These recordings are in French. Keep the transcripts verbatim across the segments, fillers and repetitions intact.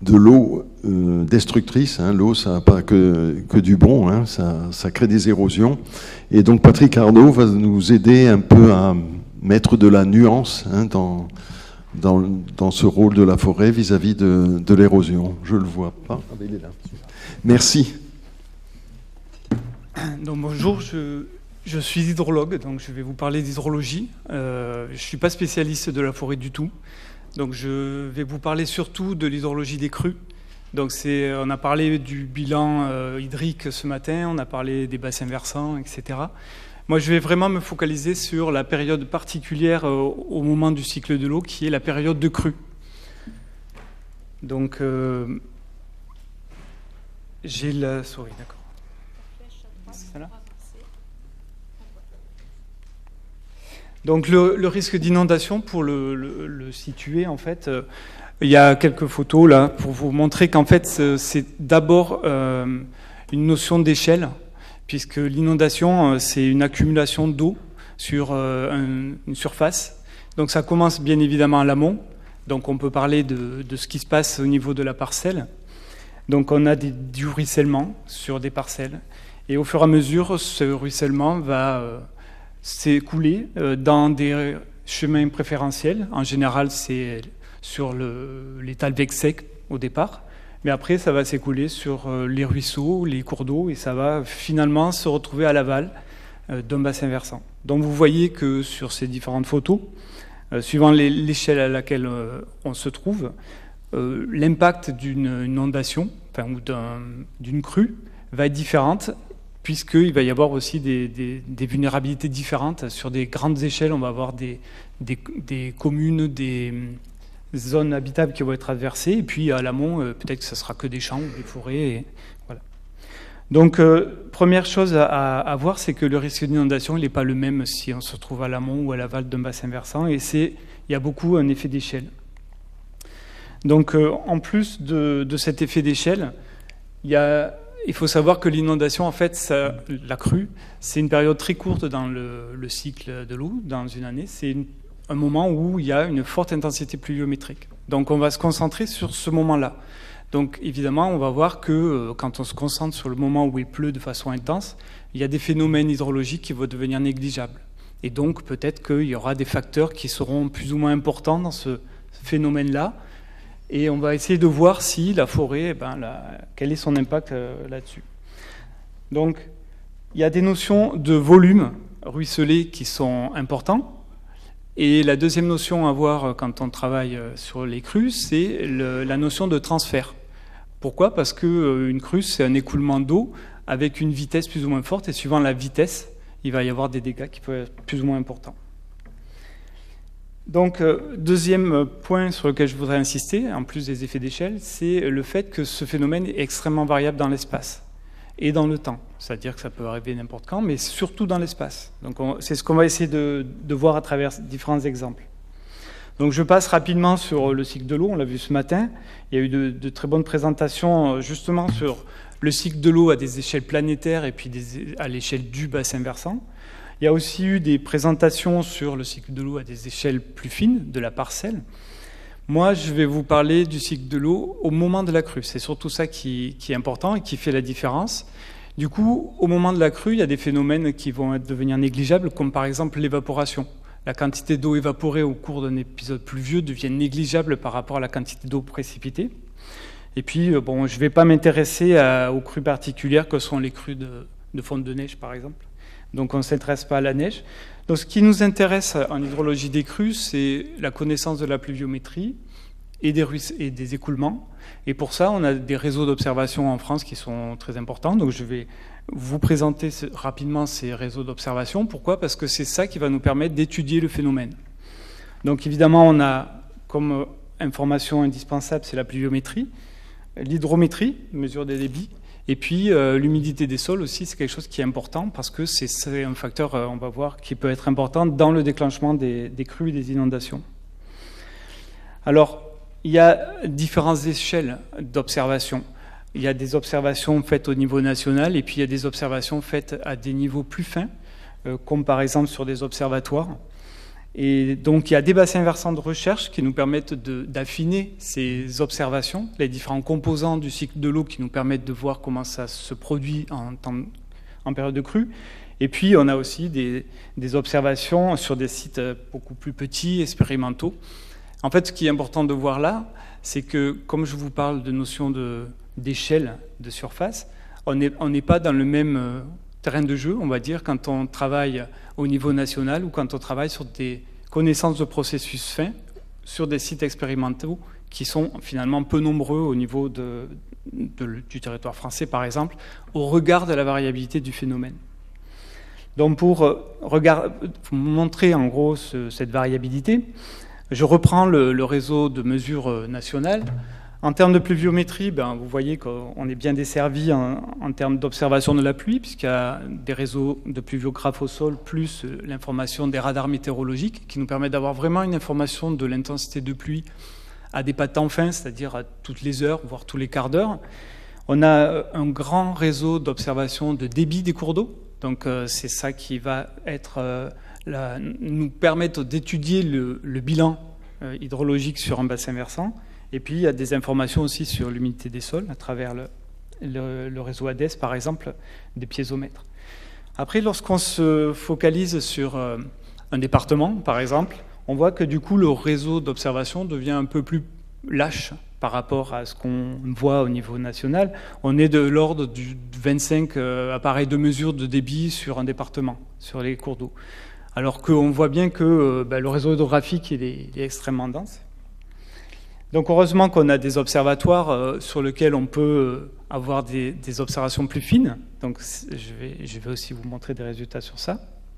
de l'eau euh, destructrice. Hein. L'eau, ça n'a pas que, que du bon, hein. ça, ça crée des érosions. Et donc Patrick Arnaud va nous aider un peu à mettre de la nuance hein, dans, dans, dans ce rôle de la forêt vis-à-vis de, de l'érosion. Je ne le vois pas. Ah ben, il est là. Merci. Donc, bonjour, je, je suis hydrologue, donc je vais vous parler d'hydrologie. Euh, je ne suis pas spécialiste de la forêt du tout. Donc je vais vous parler surtout de l'hydrologie des crues. Donc c'est, on a parlé du bilan euh, hydrique ce matin, on a parlé des bassins versants, et cetera. Moi, je vais vraiment me focaliser sur la période particulière euh, au moment du cycle de l'eau, qui est la période de crue. Donc, euh, j'ai la souris, d'accord. C'est celle-là ? Donc le, le risque d'inondation, pour le, le, le situer, en fait, euh, il y a quelques photos là pour vous montrer qu'en fait c'est d'abord euh, une notion d'échelle, puisque l'inondation c'est une accumulation d'eau sur euh, un, une surface. Donc ça commence bien évidemment à l'amont. Donc on peut parler de, de ce qui se passe au niveau de la parcelle. Donc on a des, du ruissellement sur des parcelles, et au fur et à mesure, ce ruissellement va euh, s'écouler dans des chemins préférentiels. En général, c'est sur le, les talwegs secs au départ, mais après, ça va s'écouler sur les ruisseaux, les cours d'eau, et ça va finalement se retrouver à l'aval d'un bassin versant. Donc vous voyez que sur ces différentes photos, suivant l'échelle à laquelle on se trouve, l'impact d'une inondation, enfin, ou d'un, d'une crue, va être différente, puisqu'il va y avoir aussi des, des, des vulnérabilités différentes. Sur des grandes échelles, on va avoir des, des, des communes, des zones habitables qui vont être traversées, et puis à l'amont, peut-être que ce sera que des champs ou des forêts. Et voilà. Donc, euh, première chose à, à voir, c'est que le risque d'inondation, il n'est pas le même si on se trouve à l'amont ou à l'aval d'un bassin versant, et c'est, il y a beaucoup un effet d'échelle. Donc, euh, en plus de, de cet effet d'échelle, il y a... Il faut savoir que l'inondation, en fait, ça, la crue, c'est une période très courte dans le, le cycle de l'eau, dans une année. C'est une, un moment où il y a une forte intensité pluviométrique. Donc on va se concentrer sur ce moment-là. Donc évidemment, on va voir que euh, quand on se concentre sur le moment où il pleut de façon intense, il y a des phénomènes hydrologiques qui vont devenir négligeables. Et donc peut-être qu'il y aura des facteurs qui seront plus ou moins importants dans ce phénomène-là. Et on va essayer de voir si la forêt, eh ben, la, quel est son impact euh, là-dessus. Donc, il y a des notions de volume ruisselé qui sont importants. Et la deuxième notion à voir quand on travaille sur les crues, c'est le, la notion de transfert. Pourquoi ? Parce qu'une crue, c'est un écoulement d'eau avec une vitesse plus ou moins forte. Et suivant la vitesse, il va y avoir des dégâts qui peuvent être plus ou moins importants. Donc, deuxième point sur lequel je voudrais insister, en plus des effets d'échelle, c'est le fait que ce phénomène est extrêmement variable dans l'espace et dans le temps. C'est-à-dire que ça peut arriver n'importe quand, mais surtout dans l'espace. Donc, on, c'est ce qu'on va essayer de, de voir à travers différents exemples. Donc, je passe rapidement sur le cycle de l'eau, on l'a vu ce matin. Il y a eu de, de très bonnes présentations justement sur le cycle de l'eau à des échelles planétaires et puis des, à l'échelle du bassin versant. Il y a aussi eu des présentations sur le cycle de l'eau à des échelles plus fines, de la parcelle. Moi, je vais vous parler du cycle de l'eau au moment de la crue. C'est surtout ça qui, qui est important et qui fait la différence. Du coup, au moment de la crue, il y a des phénomènes qui vont devenir négligeables, comme par exemple l'évaporation. La quantité d'eau évaporée au cours d'un épisode pluvieux devient négligeable par rapport à la quantité d'eau précipitée. Et puis, bon, je ne vais pas m'intéresser à, aux crues particulières que sont les crues de, de fonte de neige, par exemple. Donc on ne s'intéresse pas à la neige. Donc ce qui nous intéresse en hydrologie des crues, c'est la connaissance de la pluviométrie et des, et des écoulements. Et pour ça, on a des réseaux d'observation en France qui sont très importants. Donc je vais vous présenter rapidement ces réseaux d'observation. Pourquoi ? Parce que c'est ça qui va nous permettre d'étudier le phénomène. Donc évidemment, on a comme information indispensable, c'est la pluviométrie, l'hydrométrie, mesure des débits. Et puis euh, l'humidité des sols aussi, c'est quelque chose qui est important parce que c'est, c'est un facteur, euh, on va voir, qui peut être important dans le déclenchement des, des crues et des inondations. Alors, il y a différentes échelles d'observation. Il y a des observations faites au niveau national et puis il y a des observations faites à des niveaux plus fins, euh, comme par exemple sur des observatoires. Et donc il y a des bassins versants de recherche qui nous permettent d'affiner ces observations, les différents composants du cycle de l'eau qui nous permettent de voir comment ça se produit en, temps, en période de crue. Et puis on a aussi des, des observations sur des sites beaucoup plus petits, expérimentaux. En fait, ce qui est important de voir là, c'est que comme je vous parle de notion de, d'échelle de surface, on n'est on n'est pas dans le même terrain de jeu, on va dire, quand on travaille au niveau national ou quand on travaille sur des connaissances de processus fins, sur des sites expérimentaux qui sont finalement peu nombreux au niveau de, de, du territoire français, par exemple, au regard de la variabilité du phénomène. Donc pour regard, montrer en gros ce, cette variabilité, je reprends le, le réseau de mesures nationales. En termes de pluviométrie, ben, vous voyez qu'on est bien desservi en, en termes d'observation de la pluie, puisqu'il y a des réseaux de pluviographes au sol, plus l'information des radars météorologiques, qui nous permet d'avoir vraiment une information de l'intensité de pluie à des pas de temps fins, c'est-à-dire à toutes les heures, voire tous les quarts d'heure. On a un grand réseau d'observation de débit des cours d'eau, donc euh, c'est ça qui va être, euh, la, nous permettre d'étudier le, le bilan euh, hydrologique sur un bassin versant. Et puis, il y a des informations aussi sur l'humidité des sols à travers le, le, le réseau A D E S, par exemple, des piézomètres. Après, lorsqu'on se focalise sur euh, un département, par exemple, on voit que du coup, le réseau d'observation devient un peu plus lâche par rapport à ce qu'on voit au niveau national. On est de l'ordre du vingt-cinq euh, appareils de mesure de débit sur un département, sur les cours d'eau. Alors qu'on voit bien que euh, bah, le réseau hydrographique il est, il est extrêmement dense. Donc heureusement qu'on a des observatoires euh, sur lesquels on peut euh, avoir des, des observations plus fines. Donc je vais, je vais aussi vous montrer des résultats sur ça.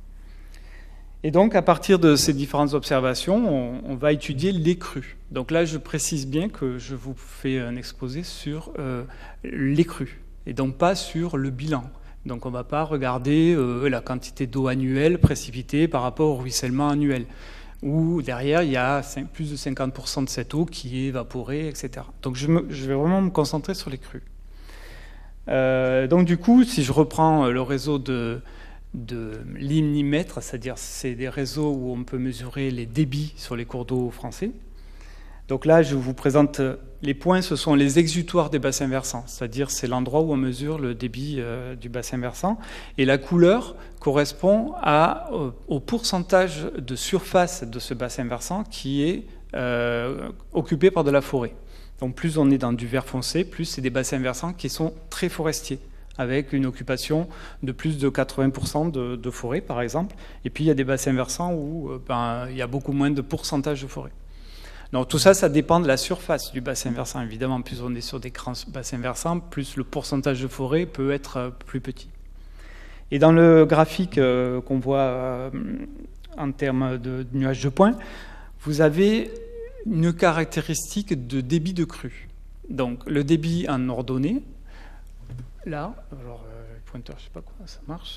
Et donc à partir de ces différentes observations, on, on va étudier les crues. Donc là je précise bien que je vous fais un exposé sur euh, les crues et donc pas sur le bilan. Donc on ne va pas regarder euh, la quantité d'eau annuelle précipitée par rapport au ruissellement annuel, où derrière, il y a plus de cinquante pour cent de cette eau qui est évaporée, et cetera. Donc je, me, je vais vraiment me concentrer sur les crues. Euh, donc du coup, si je reprends le réseau de, de limnimètres, c'est-à-dire c'est des réseaux où on peut mesurer les débits sur les cours d'eau français. Donc là, je vous présente les points, ce sont les exutoires des bassins versants, c'est-à-dire c'est l'endroit où on mesure le débit euh, du bassin versant. Et la couleur correspond à, au, au pourcentage de surface de ce bassin versant qui est euh, occupé par de la forêt. Donc plus on est dans du vert foncé, plus c'est des bassins versants qui sont très forestiers, avec une occupation de plus de quatre-vingts pour cent de, de forêt, par exemple. Et puis il y a des bassins versants où euh, ben, il y a beaucoup moins de pourcentage de forêt. Donc tout ça, ça dépend de la surface du bassin versant. Évidemment, plus on est sur des grands bassins versants, plus le pourcentage de forêt peut être plus petit. Et dans le graphique euh, qu'on voit euh, en termes de nuages de points, vous avez une caractéristique de débit de crue. Donc le débit en ordonnée, là, alors euh, le pointeur, je ne sais pas quoi, ça marche.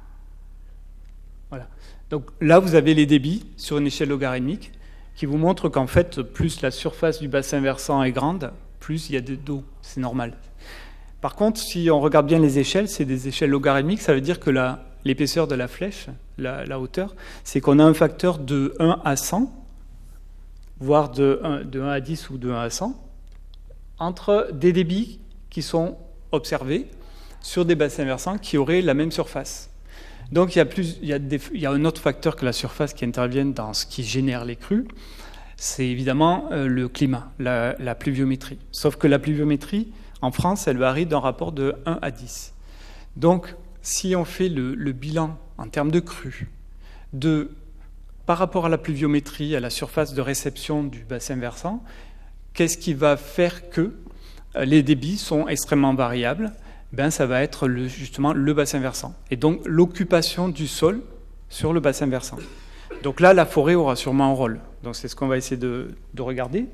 Voilà. Donc là, vous avez les débits sur une échelle logarithmique, qui vous montre qu'en fait, plus la surface du bassin versant est grande, plus il y a d'eau, c'est normal. Par contre, si on regarde bien les échelles, c'est des échelles logarithmiques, ça veut dire que l'épaisseur de la flèche, la, la hauteur, c'est qu'on a un facteur de un à cent, voire de un, de un à dix ou de un à cent, entre des débits qui sont observés sur des bassins versants qui auraient la même surface. Donc il y, a plus, il, y a des, il y a un autre facteur que la surface qui intervient dans ce qui génère les crues, c'est évidemment euh, le climat, la, la pluviométrie. Sauf que la pluviométrie, en France, elle varie d'un rapport de un à dix. Donc si on fait le, le bilan en termes de crues, de, par rapport à la pluviométrie, à la surface de réception du bassin versant, qu'est-ce qui va faire que les débits sont extrêmement variables? Ben, ça va être le, justement le bassin versant. Et donc l'occupation du sol sur le bassin versant. Donc là, la forêt aura sûrement un rôle. Donc c'est ce qu'on va essayer de, de regarder.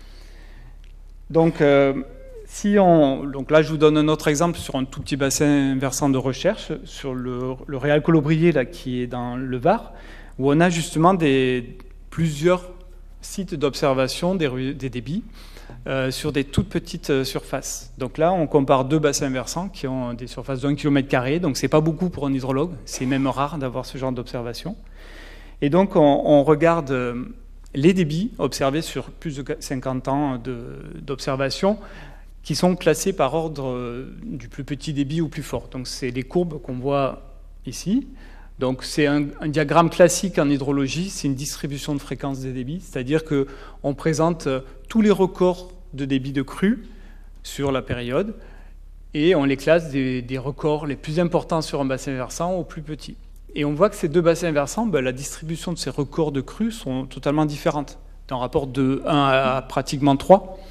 Donc, euh, si on, donc là, je vous donne un autre exemple sur un tout petit bassin versant de recherche, sur le, le Réal Colobrier, là, qui est dans le Var, où on a justement des, plusieurs sites d'observation des, des débits, Euh, sur des toutes petites euh, surfaces. Donc là, on compare deux bassins versants qui ont des surfaces d'un kilomètre carré, donc c'est pas beaucoup pour un hydrologue, c'est même rare d'avoir ce genre d'observation. Et donc, on, on regarde les débits observés sur plus de cinquante ans d'observation, qui sont classés par ordre du plus petit débit au plus fort. Donc, c'est les courbes qu'on voit ici. Donc, c'est un, un diagramme classique en hydrologie, c'est une distribution de fréquence des débits, c'est-à-dire qu'on présente tous les records de débit de crue sur la période, et on les classe des, des records les plus importants sur un bassin versant au plus petit. Et on voit que ces deux bassins versants, ben, la distribution de ces records de crue sont totalement différentes, d'un rapport de un à pratiquement trois.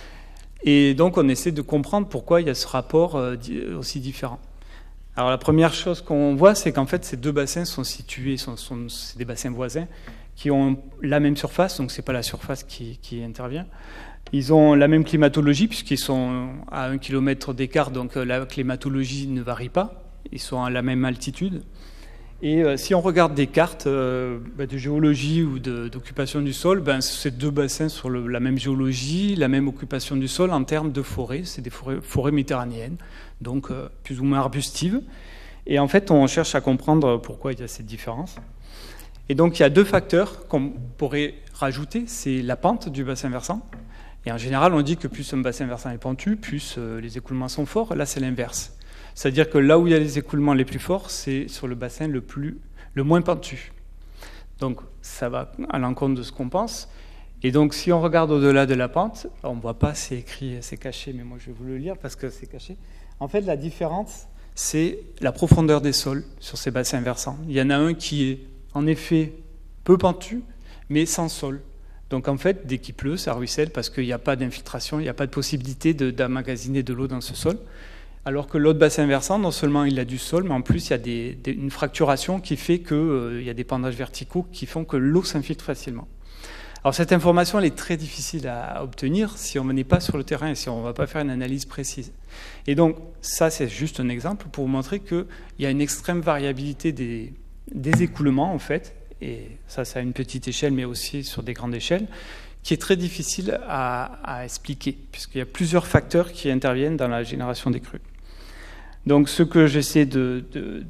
Et donc on essaie de comprendre pourquoi il y a ce rapport aussi différent. Alors la première chose qu'on voit, c'est qu'en fait ces deux bassins sont situés, sont, sont, c'est des bassins voisins qui ont la même surface, donc c'est pas la surface qui, qui intervient. Ils ont la même climatologie puisqu'ils sont à un kilomètre d'écart, donc la climatologie ne varie pas, ils sont à la même altitude. Et euh, si on regarde des cartes euh, bah, de géologie ou de, d'occupation du sol, ben, ces deux bassins sont le, la même géologie, la même occupation du sol en termes de forêts. C'est des forêts, forêts méditerranéennes, donc euh, plus ou moins arbustives. Et en fait, on cherche à comprendre pourquoi il y a cette différence. Et donc, il y a deux facteurs qu'on pourrait rajouter. C'est la pente du bassin versant. Et en général, on dit que plus un bassin versant est pentu, plus euh, les écoulements sont forts. Là, c'est l'inverse. C'est-à-dire que là où il y a les écoulements les plus forts, c'est sur le bassin le, plus, le moins pentu. Donc ça va à l'encontre de ce qu'on pense. Et donc si on regarde au-delà de la pente, on ne voit pas, c'est écrit, c'est caché, mais moi je vais vous le lire parce que c'est caché. En fait, la différence, c'est la profondeur des sols sur ces bassins versants. Il y en a un qui est en effet peu pentu, mais sans sol. Donc en fait, dès qu'il pleut, ça ruisselle parce qu'il n'y a pas d'infiltration, il n'y a pas de possibilité de, d'emmagasiner de l'eau dans ce sol. Alors que l'autre bassin versant, non seulement il a du sol, mais en plus il y a des, des, une fracturation qui fait qu'il euh, y a des pendages verticaux qui font que l'eau s'infiltre facilement. Alors cette information, elle est très difficile à obtenir si on n'est pas sur le terrain et si on ne va pas faire une analyse précise. Et donc ça, c'est juste un exemple pour vous montrer qu'il y a une extrême variabilité des, des écoulements, en fait, et ça, ça a une petite échelle, mais aussi sur des grandes échelles, qui est très difficile à, à expliquer, puisqu'il y a plusieurs facteurs qui interviennent dans la génération des crues. Donc ce que j'essaie de, de,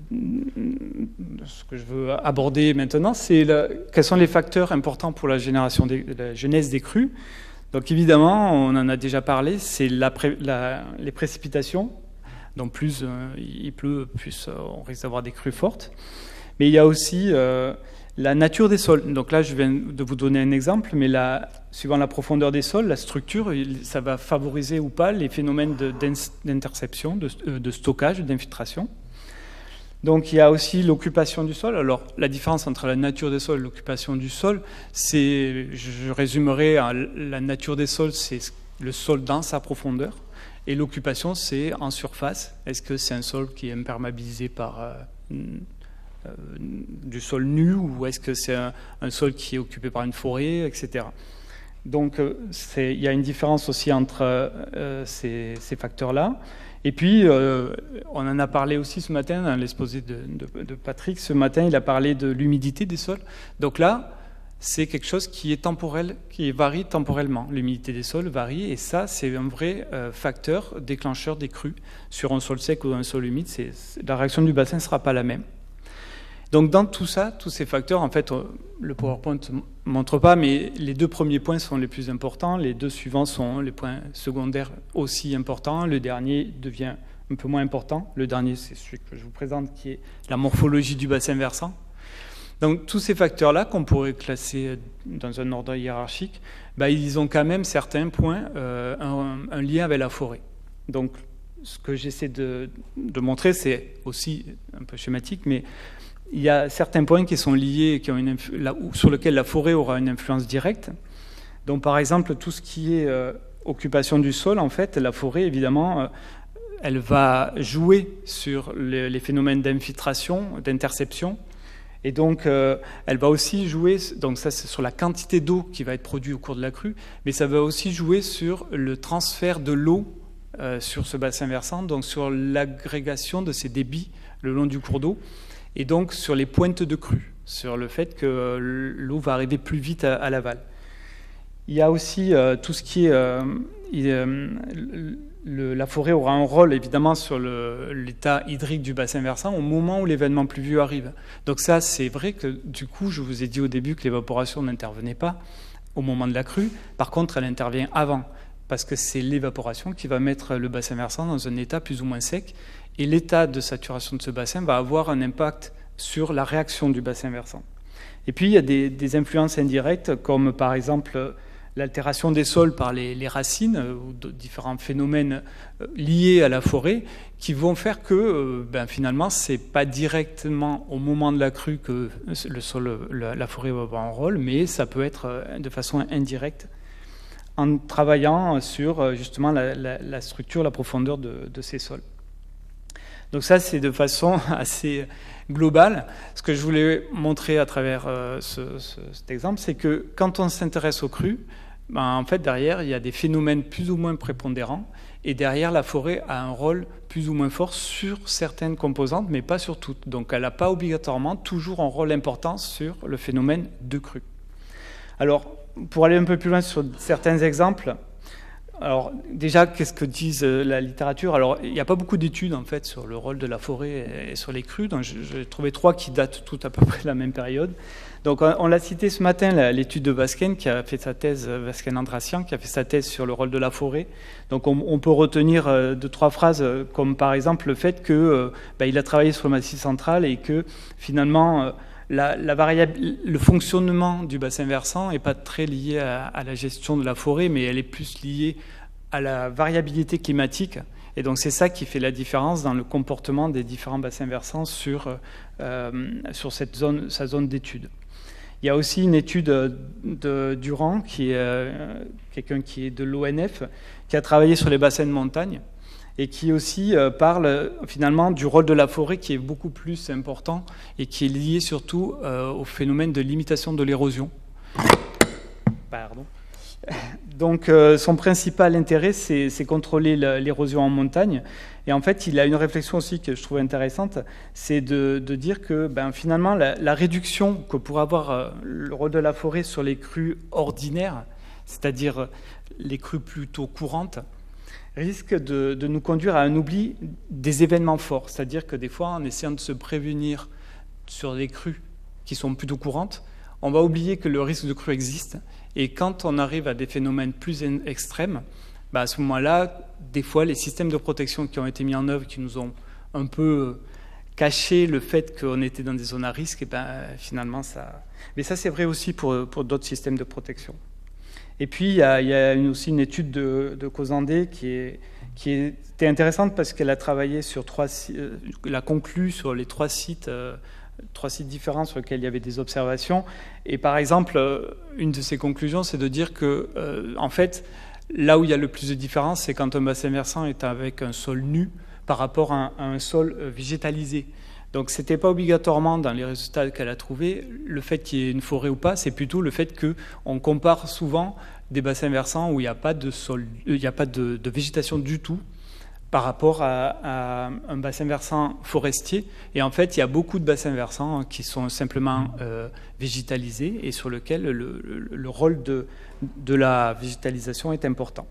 de ce que je veux aborder maintenant, c'est la, quels sont les facteurs importants pour la génération des, la genèse des crues. Donc évidemment, on en a déjà parlé, c'est la, la, les précipitations. Donc plus euh, il pleut, plus euh, on risque d'avoir des crues fortes. Mais il y a aussi euh, la nature des sols. Donc là, je viens de vous donner un exemple, mais la, suivant la profondeur des sols, la structure, ça va favoriser ou pas les phénomènes de, d'interception, de, de stockage, d'infiltration. Donc il y a aussi l'occupation du sol. Alors la différence entre la nature des sols et l'occupation du sol, c'est, je résumerai, la nature des sols, c'est le sol dans sa profondeur, et l'occupation, c'est en surface. Est-ce que c'est un sol qui est imperméabilisé par euh, Euh, du sol nu, ou est-ce que c'est un, un sol qui est occupé par une forêt, et cetera. Donc c'est, il y a une différence aussi entre euh, ces, ces facteurs-là. Et puis, euh, on en a parlé aussi ce matin dans l'exposé de, de, de Patrick. Ce matin, il a parlé de l'humidité des sols. Donc là, c'est quelque chose qui est temporel, qui varie temporellement. L'humidité des sols varie, et ça, c'est un vrai euh, facteur déclencheur des crues. Sur un sol sec ou un sol humide, c'est, la réaction du bassin ne sera pas la même. Donc dans tout ça, tous ces facteurs, en fait, le PowerPoint ne montre pas, mais les deux premiers points sont les plus importants, les deux suivants sont les points secondaires aussi importants, le dernier devient un peu moins important, le dernier c'est celui que je vous présente qui est la morphologie du bassin versant. Donc tous ces facteurs-là qu'on pourrait classer dans un ordre hiérarchique, bah, ils ont quand même certains points, euh, un, un lien avec la forêt. Donc ce que j'essaie de, de montrer, c'est aussi un peu schématique, mais il y a certains points qui sont liés, qui ont une influ- là, sur lesquels la forêt aura une influence directe. Donc, par exemple, tout ce qui est euh, occupation du sol, en fait, la forêt, évidemment, euh, elle va jouer sur les, les phénomènes d'infiltration, d'interception. Et donc, euh, elle va aussi jouer, donc ça c'est sur la quantité d'eau qui va être produite au cours de la crue, mais ça va aussi jouer sur le transfert de l'eau euh, sur ce bassin versant, donc sur l'agrégation de ces débits le long du cours d'eau. Et donc sur les pointes de crue, sur le fait que l'eau va arriver plus vite à, à l'aval. Il y a aussi euh, tout ce qui est... Euh, il, euh, le, la forêt aura un rôle évidemment sur l'état hydrique du bassin versant au moment où l'événement pluvieux arrive. Donc ça, c'est vrai que du coup, je vous ai dit au début que l'évaporation n'intervenait pas au moment de la crue. Par contre, elle intervient avant, parce que c'est l'évaporation qui va mettre le bassin versant dans un état plus ou moins sec. Et l'état de saturation de ce bassin va avoir un impact sur la réaction du bassin versant. Et puis, il y a des, des influences indirectes, comme par exemple l'altération des sols par les, les racines ou de différents phénomènes liés à la forêt qui vont faire que ben, finalement, ce n'est pas directement au moment de la crue que le sol, la, la forêt va avoir un rôle, mais ça peut être de façon indirecte en travaillant sur justement la, la, la structure, la profondeur de, de ces sols. Donc ça, c'est de façon assez globale. Ce que je voulais montrer à travers euh, ce, ce, cet exemple, c'est que quand on s'intéresse aux crues, ben, en fait, derrière, il y a des phénomènes plus ou moins prépondérants, et derrière, la forêt a un rôle plus ou moins fort sur certaines composantes, mais pas sur toutes. Donc elle n'a pas obligatoirement toujours un rôle important sur le phénomène de crue. Alors, pour aller un peu plus loin sur certains exemples, alors déjà, qu'est-ce que disent la littérature? Alors, il n'y a pas beaucoup d'études en fait sur le rôle de la forêt et sur les crues. Donc, j'ai trouvé trois qui datent toutes à peu près de la même période. Donc, on, on l'a cité ce matin, l'étude de Vasquen qui a fait sa thèse, Vasquen-Andrassian, qui a fait sa thèse sur le rôle de la forêt. Donc, on, on peut retenir deux trois phrases, comme par exemple le fait que euh, ben, il a travaillé sur le Massif central et que finalement euh, La, la variable, le fonctionnement du bassin versant n'est pas très lié à, à la gestion de la forêt, mais elle est plus liée à la variabilité climatique. Et donc c'est ça qui fait la différence dans le comportement des différents bassins versants sur, euh, sur cette zone, sa zone d'étude. Il y a aussi une étude de Durand, qui est euh, quelqu'un qui est de l'O N F, qui a travaillé sur les bassins de montagne, et qui aussi euh, parle finalement du rôle de la forêt qui est beaucoup plus important et qui est lié surtout euh, au phénomène de limitation de l'érosion. Pardon. Donc euh, son principal intérêt, c'est, c'est contrôler l'érosion en montagne. Et en fait, il a une réflexion aussi que je trouve intéressante, c'est de, de dire que ben, finalement, la, la réduction que pourrait avoir euh, le rôle de la forêt sur les crues ordinaires, c'est-à-dire les crues plutôt courantes, risque de, de nous conduire à un oubli des événements forts. C'est-à-dire que des fois, en essayant de se prévenir sur des crues qui sont plutôt courantes, on va oublier que le risque de crue existe. Et quand on arrive à des phénomènes plus extrêmes, bah à ce moment-là, des fois, les systèmes de protection qui ont été mis en œuvre, qui nous ont un peu caché le fait qu'on était dans des zones à risque, et ben, finalement, ça... Mais ça, c'est vrai aussi pour, pour d'autres systèmes de protection. Et puis, il y a, il y a une, aussi une étude de, de Cosandé qui, est, qui était intéressante parce qu'elle a travaillé sur trois, euh, elle a conclu sur les trois sites, euh, trois sites différents sur lesquels il y avait des observations. Et par exemple, une de ses conclusions, c'est de dire que, euh, en fait, là où il y a le plus de différence, c'est quand un bassin versant est avec un sol nu par rapport à un, à un sol végétalisé. Donc, ce n'était pas obligatoirement dans les résultats qu'elle a trouvés le fait qu'il y ait une forêt ou pas, c'est plutôt le fait qu'on compare souvent des bassins versants où il n'y a pas de sol, il n'y a pas de, de végétation du tout par rapport à, à un bassin versant forestier. Et en fait, il y a beaucoup de bassins versants qui sont simplement euh, végétalisés et sur lesquels le, le, le rôle de, de la végétalisation est important.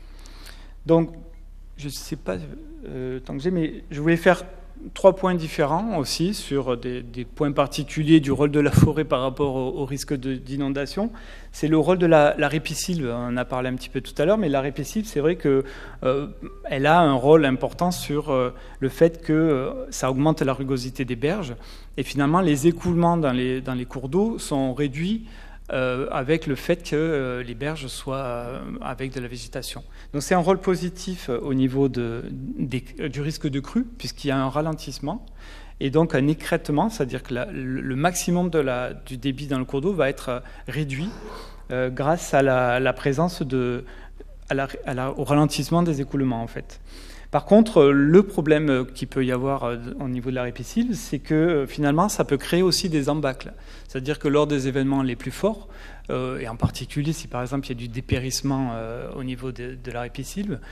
Donc, je ne sais pas euh, tant que j'ai, mais je voulais faire trois points différents aussi sur des, des points particuliers du rôle de la forêt par rapport au, au risque de, d'inondation. C'est le rôle de la, la ripisylve, on en a parlé un petit peu tout à l'heure, mais la ripisylve, c'est vrai qu'elle euh, a un rôle important sur euh, le fait que euh, ça augmente la rugosité des berges, et finalement les écoulements dans les, dans les cours d'eau sont réduits Euh, avec le fait que euh, les berges soient euh, avec de la végétation. Donc c'est un rôle positif euh, au niveau de, des, du risque de crue, puisqu'il y a un ralentissement, et donc un écrêtement, c'est-à-dire que la, le maximum de la, du débit dans le cours d'eau va être euh, réduit euh, grâce à la, la présence de, à la, à la, au ralentissement des écoulements, en fait. Par contre, le problème qu'il peut y avoir au niveau de la ripisylve, c'est que finalement, ça peut créer aussi des embâcles. C'est-à-dire que lors des événements les plus forts, euh, et en particulier si par exemple il y a du dépérissement euh, au niveau de, de la ripisylve,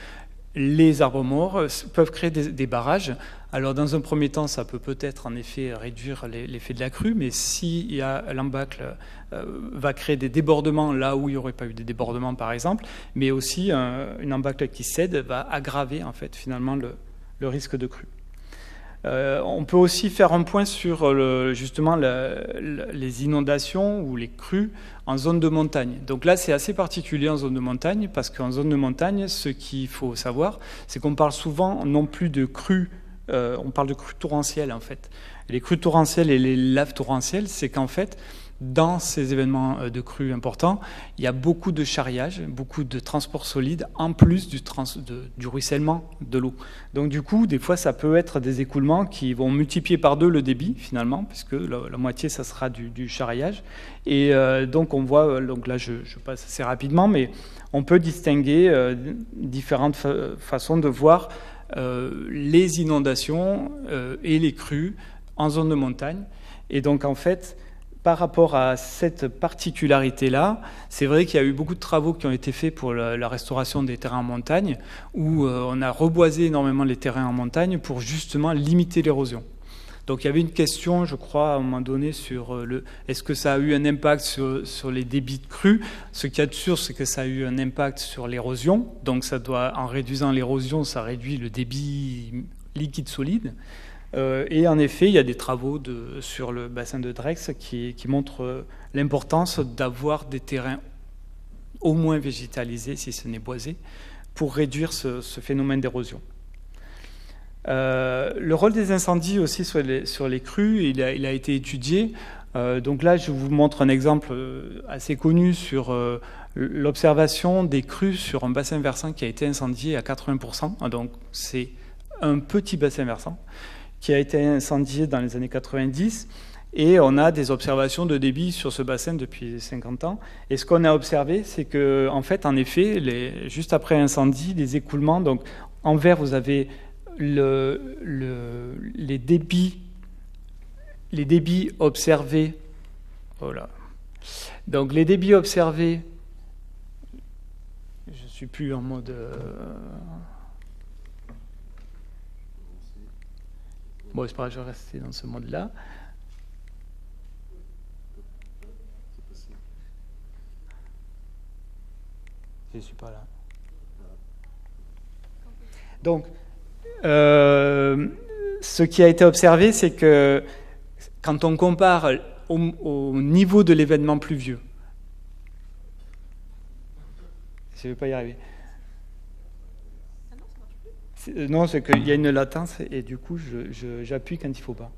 les arbres morts peuvent créer des, des barrages. Alors dans un premier temps, ça peut peut-être en effet réduire l'effet de la crue, mais si y a l'embâcle euh, va créer des débordements là où il n'y aurait pas eu des débordements par exemple, mais aussi euh, une embâcle qui cède va aggraver en fait finalement le, le risque de crue. Euh, on peut aussi faire un point sur le, justement le, le, les inondations ou les crues en zone de montagne. Donc là, c'est assez particulier en zone de montagne, parce qu'en zone de montagne, ce qu'il faut savoir, c'est qu'on parle souvent non plus de crues, euh, on parle de crues torrentielles en fait. Et les crues torrentielles et les laves torrentielles, c'est qu'en fait, dans ces événements de crues importants, il y a beaucoup de charriage, beaucoup de transport solide, en plus du, trans, de, du ruissellement de l'eau. Donc du coup, des fois, ça peut être des écoulements qui vont multiplier par deux le débit, finalement, puisque la, la moitié, ça sera du, du charriage. Et euh, donc on voit, donc là, je, je passe assez rapidement, mais on peut distinguer euh, différentes fa façons de voir euh, les inondations euh, et les crues en zone de montagne. Et donc, en fait, par rapport à cette particularité-là, c'est vrai qu'il y a eu beaucoup de travaux qui ont été faits pour la, la restauration des terrains en montagne, où euh, on a reboisé énormément les terrains en montagne pour justement limiter l'érosion. Donc il y avait une question, je crois, à un moment donné, sur le, est-ce que ça a eu un impact sur, sur les débits de crue. Ce qu'il y a de sûr, c'est que ça a eu un impact sur l'érosion. Donc ça doit, en réduisant l'érosion, ça réduit le débit liquide solide. Euh, et en effet, il y a des travaux de, sur le bassin de Drex qui, qui montrent l'importance d'avoir des terrains au moins végétalisés, si ce n'est boisés, pour réduire ce, ce phénomène d'érosion. Euh, le rôle des incendies aussi sur les, sur les crues, il a, il a été étudié. Euh, donc là, je vous montre un exemple assez connu sur euh, l'observation des crues sur un bassin versant qui a été incendié à quatre-vingts pour cent. Donc c'est un petit bassin versant qui a été incendié dans les années quatre-vingt-dix, et on a des observations de débit sur ce bassin depuis cinquante ans. Et ce qu'on a observé, c'est que, en fait, en effet, les, juste après l'incendie, les écoulements, donc en vert, vous avez le, le, les débits, les débits observés. Voilà. Donc les débits observés, je suis plus en mode. Euh, Bon, c'est pas grave, je vais rester dans ce mode-là. Je ne suis pas là. Donc, euh, ce qui a été observé, c'est que quand on compare au, au niveau de l'événement pluvieux, je ne vais pas y arriver. Non, c'est qu'il y a une latence et du coup, je, je, j'appuie quand il ne faut pas.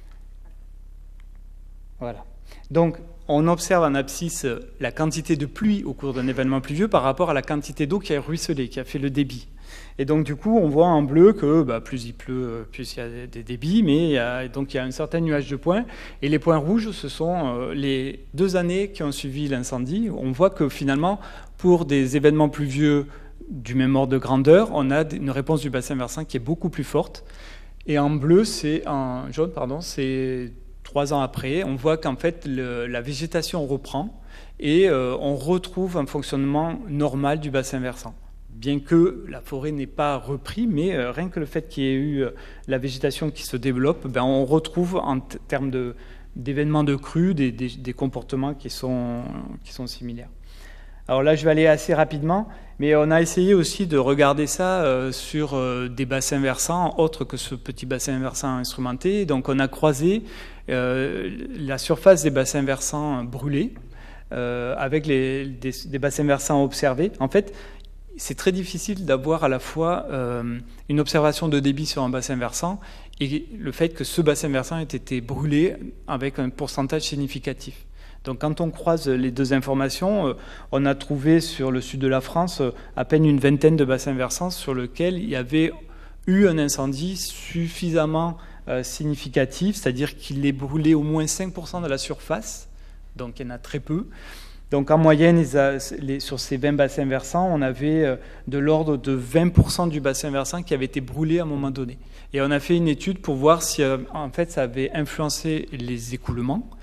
Voilà. Donc, on observe en abscisse la quantité de pluie au cours d'un événement pluvieux par rapport à la quantité d'eau qui a ruisselé, qui a fait le débit. Et donc, du coup, on voit en bleu que bah, plus il pleut, plus il y a des débits, mais il y a, donc il y a un certain nuage de points. Et les points rouges, ce sont euh, les deux années qui ont suivi l'incendie. On voit que finalement, pour des événements pluvieux du même ordre de grandeur, on a une réponse du bassin versant qui est beaucoup plus forte. Et en bleu, c'est en jaune, pardon, c'est trois ans après. On voit qu'en fait, le, la végétation reprend et euh, on retrouve un fonctionnement normal du bassin versant. Bien que la forêt n'ait pas repris, mais euh, rien que le fait qu'il y ait eu euh, la végétation qui se développe, ben, on retrouve en termes de, d'événements de crue des, des, des comportements qui sont, qui sont similaires. Alors là, je vais aller assez rapidement, mais on a essayé aussi de regarder ça euh, sur euh, des bassins versants autres que ce petit bassin versant instrumenté. Donc on a croisé euh, la surface des bassins versants brûlés euh, avec les, des, des bassins versants observés. En fait, c'est très difficile d'avoir à la fois euh, une observation de débit sur un bassin versant et le fait que ce bassin versant ait été brûlé avec un pourcentage significatif. Donc quand on croise les deux informations, on a trouvé sur le sud de la France à peine une vingtaine de bassins versants sur lesquels il y avait eu un incendie suffisamment euh, significatif, c'est-à-dire qu'il est brûlé au moins cinq pour cent de la surface, donc il y en a très peu. Donc en moyenne, sur ces vingt bassins versants, on avait de l'ordre de vingt pour cent du bassin versant qui avait été brûlé à un moment donné. Et on a fait une étude pour voir si en fait ça avait influencé les écoulements.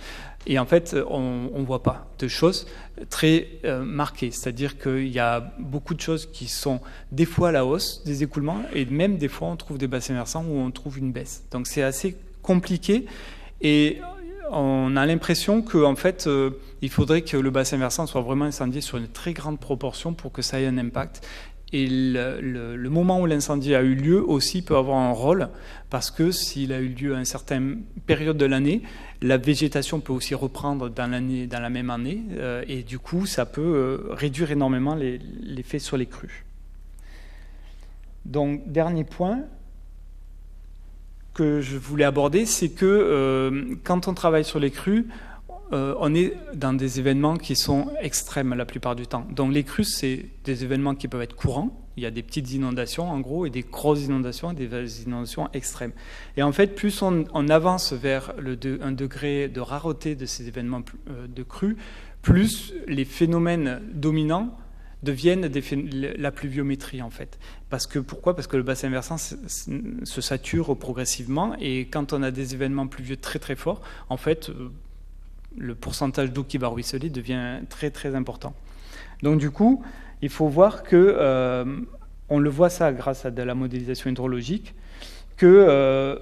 Et en fait, on ne voit pas de choses très euh, marquées. C'est-à-dire qu'il y a beaucoup de choses qui sont des fois à la hausse des écoulements, et même des fois, on trouve des bassins versants où on trouve une baisse. Donc c'est assez compliqué, et on a l'impression qu'en fait, euh, il faudrait que le bassin versant soit vraiment incendié sur une très grande proportion pour que ça ait un impact. Et le, le, le moment où l'incendie a eu lieu aussi peut avoir un rôle, parce que s'il a eu lieu à une certaine période de l'année, la végétation peut aussi reprendre dans, l'année, dans la même année, euh, et du coup, ça peut euh, réduire énormément les, l'effet sur les crues. Donc, dernier point que je voulais aborder, c'est que euh, quand on travaille sur les crues, euh, on est dans des événements qui sont extrêmes la plupart du temps. Donc les crues, c'est des événements qui peuvent être courants. Il y a des petites inondations en gros, et des grosses inondations, et des inondations extrêmes. Et en fait, plus on, on avance vers le de, un degré de rareté de ces événements euh, de crues, plus les phénomènes dominants deviennent des, la pluviométrie en fait. Parce que, pourquoi ? Parce que le bassin versant se, se sature progressivement, et quand on a des événements pluvieux très très forts, en fait, le pourcentage d'eau qui va ruisseler devient très très important. Donc du coup, il faut voir que, euh, on le voit ça grâce à de la modélisation hydrologique, que euh,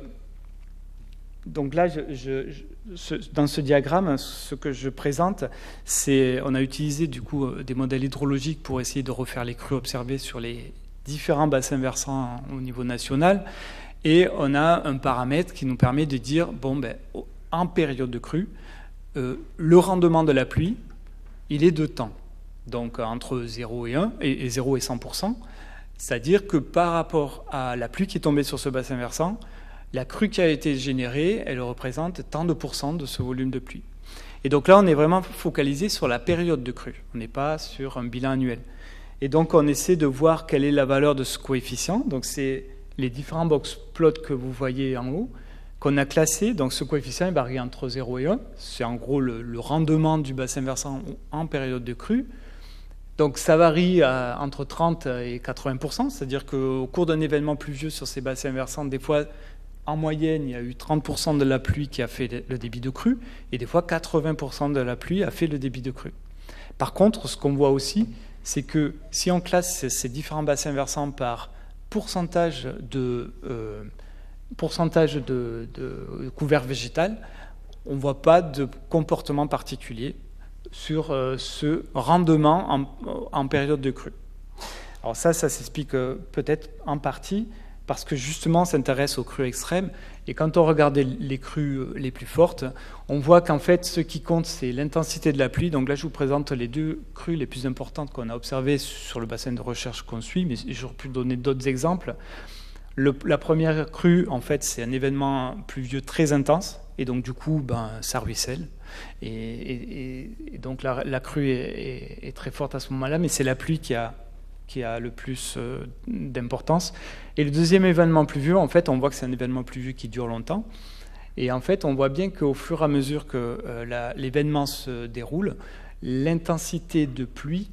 donc là, je, je, je, dans ce diagramme, ce que je présente, c'est, on a utilisé du coup des modèles hydrologiques pour essayer de refaire les crues observées sur les différents bassins versants au niveau national, et on a un paramètre qui nous permet de dire, bon, ben, en période de crue, euh, le rendement de la pluie, il est de temps, donc entre zéro et un, et, et zéro et cent pour cent, c'est-à-dire que par rapport à la pluie qui est tombée sur ce bassin versant, la crue qui a été générée, elle représente tant de pourcents de ce volume de pluie. Et donc là, on est vraiment focalisé sur la période de crue. On n'est pas sur un bilan annuel. Et donc, on essaie de voir quelle est la valeur de ce coefficient. Donc, c'est les différents box plots que vous voyez en haut, qu'on a classés. Donc, ce coefficient il varie entre zéro et un. C'est en gros le, le rendement du bassin versant en période de crue. Donc, ça varie à, entre trente et quatre-vingts pour cent. C'est-à-dire qu'au cours d'un événement pluvieux sur ces bassins versants, des fois, en moyenne, il y a eu trente pour cent de la pluie qui a fait le débit de crue, et des fois quatre-vingts pour cent de la pluie a fait le débit de crue. Par contre, ce qu'on voit aussi, c'est que si on classe ces différents bassins versants par pourcentage de, euh, pourcentage de, de couvert végétal, on ne voit pas de comportement particulier sur euh, ce rendement en, en période de crue. Alors ça, ça s'explique euh, peut-être en partie parce que justement, on s'intéresse aux crues extrêmes. Et quand on regarde les crues les plus fortes, on voit qu'en fait, ce qui compte, c'est l'intensité de la pluie. Donc là, je vous présente les deux crues les plus importantes qu'on a observées sur le bassin de recherche qu'on suit, mais j'aurais pu donner d'autres exemples. Le, la première crue, en fait, c'est un événement pluvieux très intense, et donc du coup, ben, ça ruisselle. Et, et, et donc la, la crue est, est, est très forte à ce moment-là, mais c'est la pluie qui a qui a le plus euh, d'importance. Et le deuxième événement pluvieux, en fait, on voit que c'est un événement pluvieux qui dure longtemps. Et en fait, on voit bien qu'au fur et à mesure que euh, la, l'événement se déroule, l'intensité de pluie,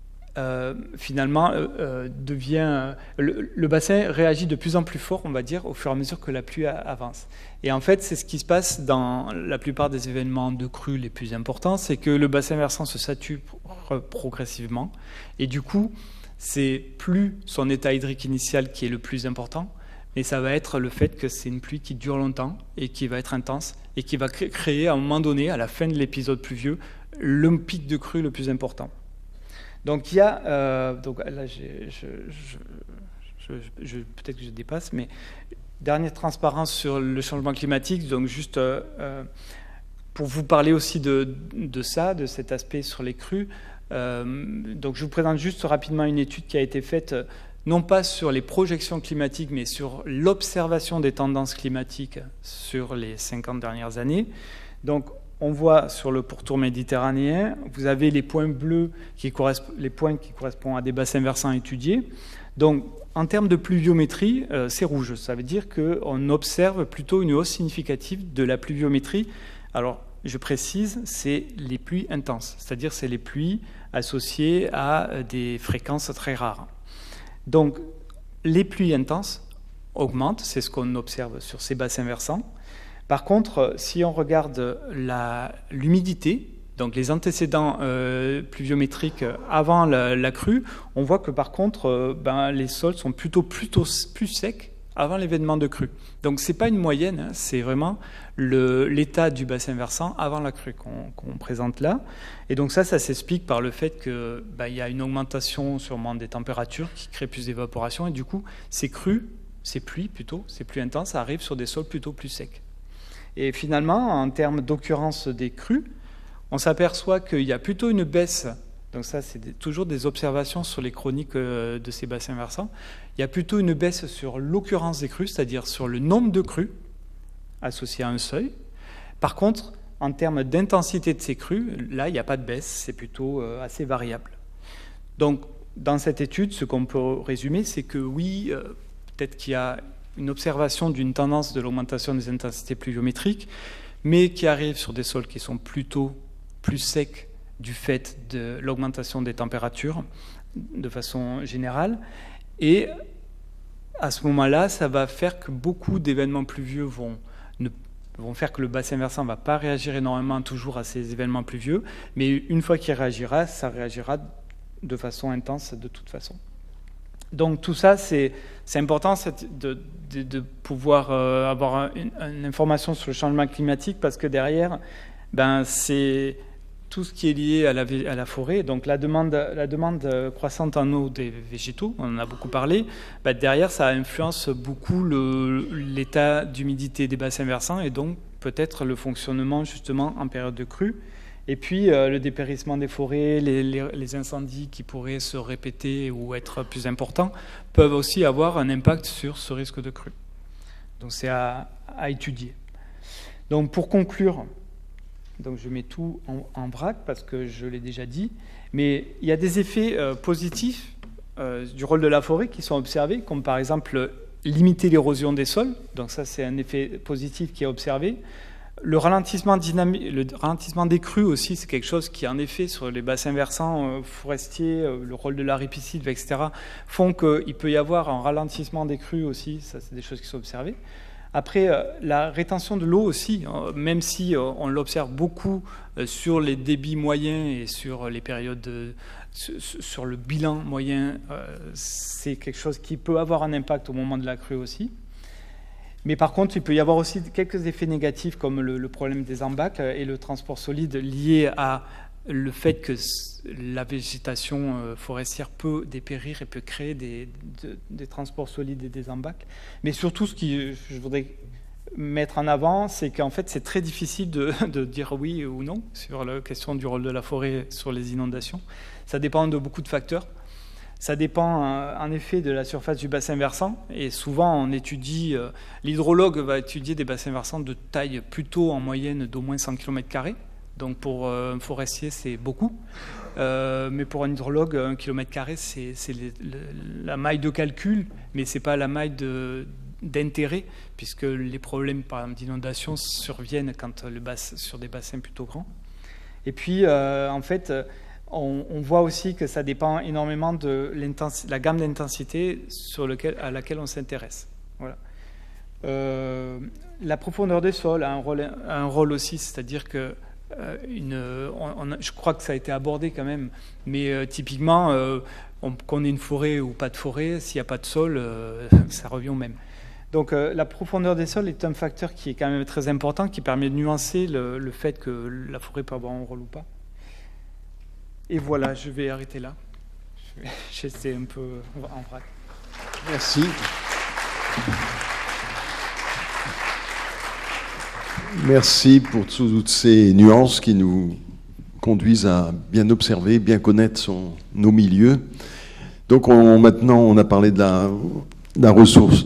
euh, finalement, euh, euh, devient... Euh, le, le bassin réagit de plus en plus fort, on va dire, au fur et à mesure que la pluie a, avance. Et en fait, c'est ce qui se passe dans la plupart des événements de crue les plus importants, c'est que le bassin versant se sature progressivement. Et du coup, c'est plus son état hydrique initial qui est le plus important, mais ça va être le fait que c'est une pluie qui dure longtemps et qui va être intense et qui va créer à un moment donné, à la fin de l'épisode pluvieux, le pic de crue le plus important. Donc il y a, euh, donc là j'ai, je, je, je, je, peut-être que je dépasse, mais dernière transparence sur le changement climatique, donc juste euh, pour vous parler aussi de, de ça, de cet aspect sur les crues. Euh, donc je vous présente juste rapidement une étude qui a été faite non pas sur les projections climatiques mais sur l'observation des tendances climatiques sur les cinquante dernières années. Donc on voit sur le pourtour méditerranéen, vous avez les points bleus qui correspondent, les points qui correspondent à des bassins versants étudiés. Donc en termes de pluviométrie, euh, c'est rouge. Ça veut dire qu'on observe plutôt une hausse significative de la pluviométrie. Alors je précise, c'est les pluies intenses, c'est-à-dire c'est les pluies associées à des fréquences très rares. Donc, les pluies intenses augmentent, c'est ce qu'on observe sur ces bassins versants, Par contre, si on regarde l'humidité, donc les antécédents euh, pluviométriques avant la, la crue, on voit que par contre, euh, ben, les sols sont plutôt, plutôt plus secs avant l'événement de crue. Donc ce n'est pas une moyenne, hein, c'est vraiment l'état du bassin versant avant la crue qu'on qu'on présente là. Et donc ça, ça s'explique par le fait qu'il ben, y a une augmentation sûrement des températures qui crée plus d'évaporation, et du coup, ces crues, ces pluies plutôt, ces pluies intenses, ça arrive sur des sols plutôt plus secs. Et finalement, en termes d'occurrence des crues, on s'aperçoit qu'il y a plutôt une baisse. Donc ça, c'est toujours des observations sur les chroniques de ces bassins versants. Il y a plutôt une baisse sur l'occurrence des crues, c'est-à-dire sur le nombre de crues associées à un seuil. Par contre, en termes d'intensité de ces crues, là, il n'y a pas de baisse, c'est plutôt assez variable. Donc, dans cette étude, ce qu'on peut résumer, c'est que oui, euh, peut-être qu'il y a une observation d'une tendance de l'augmentation des intensités pluviométriques, mais qui arrive sur des sols qui sont plutôt plus secs du fait de l'augmentation des températures de façon générale. Et à ce moment-là, ça va faire que beaucoup d'événements pluvieux vont, ne, vont faire que le bassin versant ne va pas réagir énormément toujours à ces événements pluvieux, mais une fois qu'il réagira, ça réagira de façon intense de toute façon. Donc tout ça, c'est important de, de, de pouvoir euh, avoir une, une information sur le changement climatique, parce que derrière, ben, c'est tout ce qui est lié à la, à la forêt. Donc la demande, la demande croissante en eau des végétaux, on en a beaucoup parlé, ben, derrière ça influence beaucoup l'état d'humidité des bassins versants, et donc peut-être le fonctionnement justement en période de crue. Et puis euh, le dépérissement des forêts, les, les, les incendies qui pourraient se répéter ou être plus importants peuvent aussi avoir un impact sur ce risque de crue. Donc c'est à, à étudier. Donc pour conclure, donc je mets tout en, en vrac parce que je l'ai déjà dit, mais il y a des effets euh, positifs euh, du rôle de la forêt qui sont observés, comme par exemple limiter l'érosion des sols. Donc ça, c'est un effet positif qui est observé. Le ralentissement, dynamique, le ralentissement des crues aussi, c'est quelque chose qui, en effet, sur les bassins versants euh, forestiers, euh, le rôle de la ripisylve, et cetera, font qu'il peut y avoir un ralentissement des crues aussi. Ça, c'est des choses qui sont observées. Après, euh, la rétention de l'eau aussi, euh, même si euh, on l'observe beaucoup euh, sur les débits moyens et sur les périodes, de, sur, sur le bilan moyen, euh, c'est quelque chose qui peut avoir un impact au moment de la crue aussi. Mais par contre, il peut y avoir aussi quelques effets négatifs, comme le, le problème des embâcles et le transport solide lié à le fait que la végétation forestière peut dépérir et peut créer des, de, des transports solides et des embâcles. Mais surtout, ce que je voudrais mettre en avant, c'est qu'en fait, c'est très difficile de, de dire oui ou non sur la question du rôle de la forêt sur les inondations. Ça dépend de beaucoup de facteurs. Ça dépend en effet de la surface du bassin versant, et souvent on étudie, euh, l'hydrologue va étudier des bassins versants de taille plutôt en moyenne d'au moins cent kilomètres carrés. Donc pour euh, un forestier, c'est beaucoup. Euh, mais pour un hydrologue, un kilomètre carré, c'est la maille de calcul, mais ce n'est pas la maille d'intérêt, puisque les problèmes par exemple d'inondation surviennent quand le basse, sur des bassins plutôt grands. Et puis, euh, en fait, On, on voit aussi que ça dépend énormément de la gamme d'intensité sur lequel, à laquelle on s'intéresse. Voilà. Euh, la profondeur des sols a un rôle, a un rôle aussi, c'est-à-dire que euh, une, on, on a, je crois que ça a été abordé quand même, mais euh, typiquement, euh, on, qu'on ait une forêt ou pas de forêt, s'il n'y a pas de sol, euh, ça revient au même. Donc euh, la profondeur des sols est un facteur qui est quand même très important, qui permet de nuancer le, le fait que la forêt peut avoir un rôle ou pas. Et voilà, je vais arrêter là. J'étais un peu en vrac. Merci. Merci pour toutes ces nuances qui nous conduisent à bien observer, bien connaître son, nos milieux. Donc on, maintenant, on a parlé de la, de la ressource